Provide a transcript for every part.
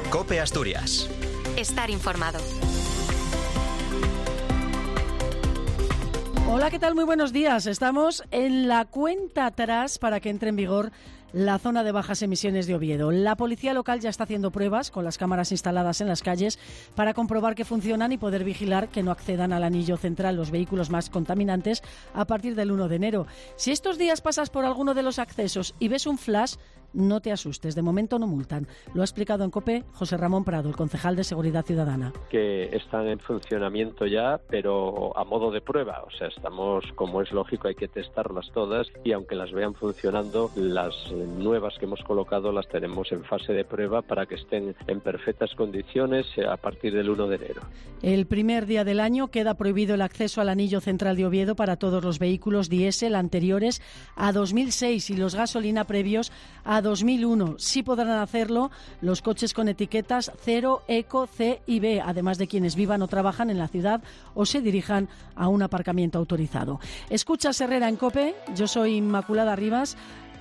COPE Asturias. Estar informado. Hola, ¿qué tal? Muy buenos días. Estamos en la cuenta atrás para que entre en vigor la zona de bajas emisiones de Oviedo. La policía local ya está haciendo pruebas con las cámaras instaladas en las calles para comprobar que funcionan y poder vigilar que no accedan al anillo central los vehículos más contaminantes a partir del 1 de enero. Si estos días pasas por alguno de los accesos y ves un flash, no te asustes, de momento no multan. Lo ha explicado en COPE José Ramón Prado, el concejal de Seguridad Ciudadana. Que están en funcionamiento ya, pero a modo de prueba. O sea, estamos, como es lógico, hay que testarlas todas y aunque las vean funcionando, las nuevas que hemos colocado las tenemos en fase de prueba para que estén en perfectas condiciones a partir del 1 de enero. El primer día del año queda prohibido el acceso al anillo central de Oviedo para todos los vehículos diésel anteriores a 2006 y los gasolina previos a 2001. Sí podrán hacerlo los coches con etiquetas 0, Eco, C y B, además de quienes vivan o trabajan en la ciudad o se dirijan a un aparcamiento autorizado. Escuchas Herrera en COPE, yo soy Inmaculada Rivas.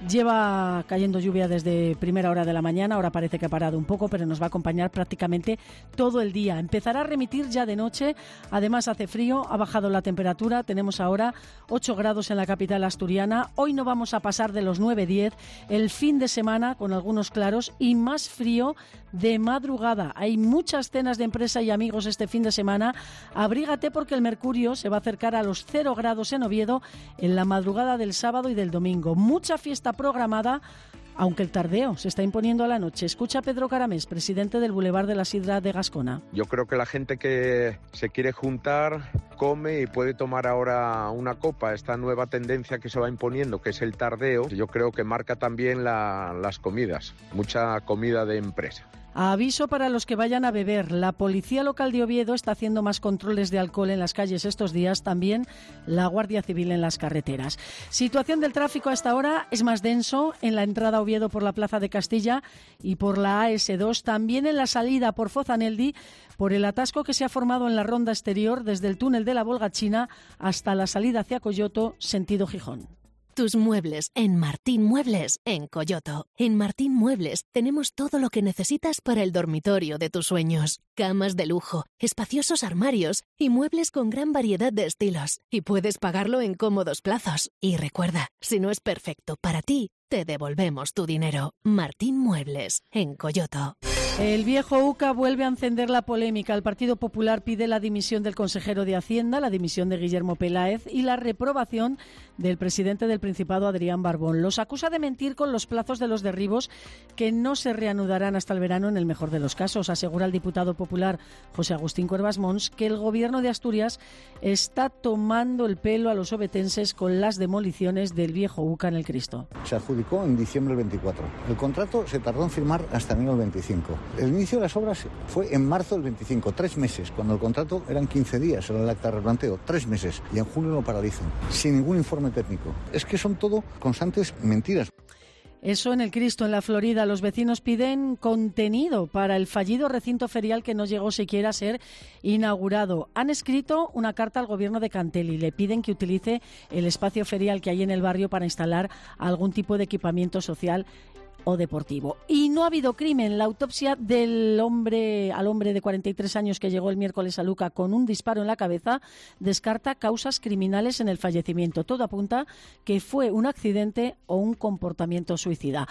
Lleva cayendo lluvia desde primera hora de la mañana, ahora parece que ha parado un poco, pero nos va a acompañar prácticamente todo el día. Empezará a remitir ya de noche, además hace frío, ha bajado la temperatura, tenemos ahora 8 grados en la capital asturiana. Hoy no vamos a pasar de los 9-10, el fin de semana con algunos claros y más frío de madrugada. Hay muchas cenas de empresa y amigos este fin de semana. Abrígate porque el mercurio se va a acercar a los 0 grados en Oviedo en la madrugada del sábado y del domingo. Mucha fiesta programada, aunque el tardeo se está imponiendo a la noche. Escucha a Pedro Caramés, presidente del Boulevard de la Sidra de Gascona. Yo creo que la gente que se quiere juntar come y puede tomar ahora una copa. Esta nueva tendencia que se va imponiendo, que es el tardeo, yo creo que marca también las comidas, mucha comida de empresa. Aviso para los que vayan a beber. La Policía Local de Oviedo está haciendo más controles de alcohol en las calles estos días, también la Guardia Civil en las carreteras. Situación del tráfico a esta hora es más denso en la entrada a Oviedo por la Plaza de Castilla y por la AS2, también en la salida por Fozaneldi, por el atasco que se ha formado en la ronda exterior desde el túnel de la Volga-China hasta la salida hacia Coyoto, sentido Gijón. Tus muebles en Martín Muebles en Coyoto. En Martín Muebles tenemos todo lo que necesitas para el dormitorio de tus sueños. Camas de lujo, espaciosos armarios y muebles con gran variedad de estilos. Y puedes pagarlo en cómodos plazos. Y recuerda, si no es perfecto para ti, te devolvemos tu dinero. Martín Muebles en Coyoto. El viejo UCA vuelve a encender la polémica. El Partido Popular pide la dimisión del consejero de Hacienda, la dimisión de Guillermo Peláez y la reprobación del presidente del Principado, Adrián Barbón. Los acusa de mentir con los plazos de los derribos que no se reanudarán hasta el verano en el mejor de los casos. Asegura el diputado popular José Agustín Cuervas Mons que el gobierno de Asturias está tomando el pelo a los obetenses con las demoliciones del viejo UCA en el Cristo. Se adjudicó en diciembre del 24. El contrato se tardó en firmar hasta enero del 25. El inicio de las obras fue en marzo del 25, 3 meses, cuando el contrato eran 15 días, era el acta de replanteo, 3 meses, y en junio lo paralizan, sin ningún informe técnico. Es que son todo constantes mentiras. Eso en el Cristo, en la Florida. Los vecinos piden contenido para el fallido recinto ferial que no llegó siquiera a ser inaugurado. Han escrito una carta al gobierno de Cantel y le piden que utilice el espacio ferial que hay en el barrio para instalar algún tipo de equipamiento social o deportivo. Y no ha habido crimen. La autopsia al hombre de 43 años que llegó el miércoles a Luca con un disparo en la cabeza descarta causas criminales en el fallecimiento. Todo apunta que fue un accidente o un comportamiento suicida.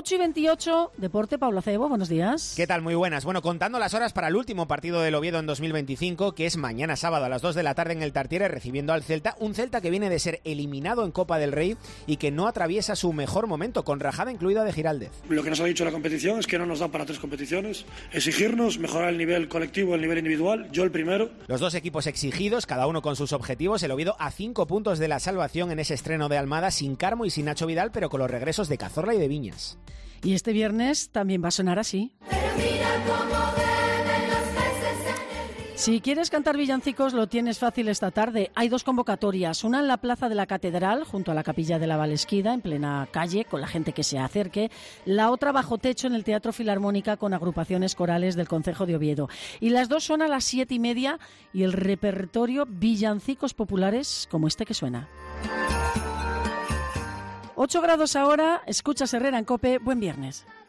8:28, Deporte, Pablo Acebo, buenos días. ¿Qué tal? Muy buenas. Bueno, contando las horas para el último partido del Oviedo en 2025, que es mañana sábado a las 2 de la tarde en el Tartiere, recibiendo al Celta, un Celta que viene de ser eliminado en Copa del Rey y que no atraviesa su mejor momento, con rajada incluida de Giraldez. Lo que nos ha dicho la competición es que no nos da para 3 competiciones. Exigirnos, mejorar el nivel colectivo, el nivel individual, yo el primero. Los dos equipos exigidos, cada uno con sus objetivos. El Oviedo a 5 puntos de la salvación en ese estreno de Almada, sin Carmo y sin Nacho Vidal, pero con los regresos de Cazorla y de Viñas. Y este viernes también va a sonar así. Si quieres cantar villancicos, lo tienes fácil esta tarde. Hay 2 convocatorias, una en la Plaza de la Catedral, junto a la Capilla de la Valesquida, en plena calle, con la gente que se acerque. La otra bajo techo en el Teatro Filarmónica, con agrupaciones corales del Concejo de Oviedo. Y las 2 son a las 7:30 y el repertorio villancicos populares, como este que suena. 8 grados ahora, escuchas Herrera en COPE, buen viernes.